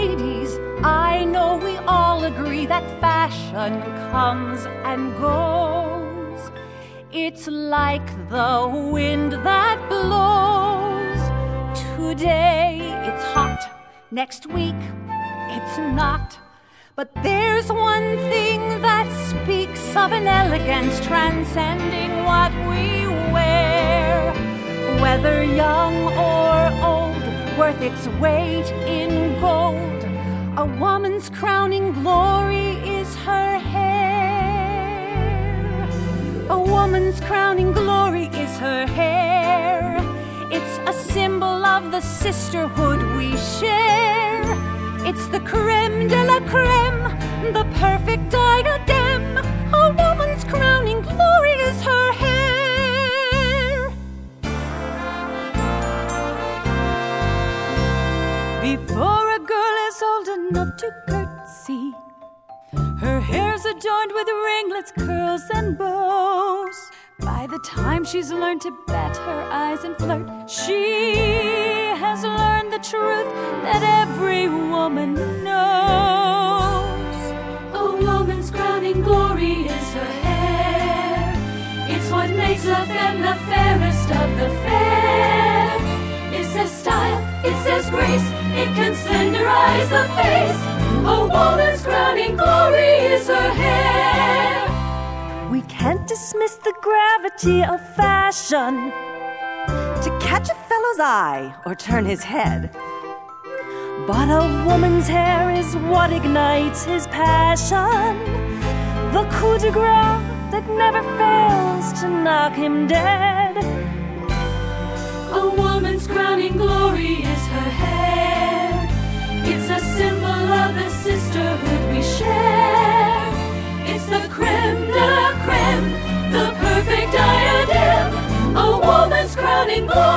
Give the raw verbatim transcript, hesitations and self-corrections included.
ladies, I know we all agree that fashion comes and goes. It's like the wind that blows. Today it's hot, next week it's not. But there's one thing that speaks of an elegance transcending what we wear. Whether young or old, worth its weight in gold. A woman's crowning glory is her hair. A woman's crowning glory is her hair. It's a symbol of the sisterhood we share. It's the creme de la creme, the perfect diadem. A woman's crowning glory is her hair. Before a girl is old enough to curtsy, her hair's adorned with ringlets, curls, and bows. By the time she's learned to bat her eyes and flirt, she has learned the truth that every woman knows. A woman's crowning glory is her hair. It's what makes a femme the fairest of the fair. It says style, it says grace, it can slenderize the face. A woman's crowning glory is her hair. We can't dismiss the gravity of fashion to catch a fellow's eye or turn his head. But a woman's hair is what ignites his passion, the coup de grace that never fails to knock him dead. A woman's crowning glory is her hair. It's a symbol of the sisterhood we share. It's the creme de la creme, the perfect diadem. A woman's crowning glory.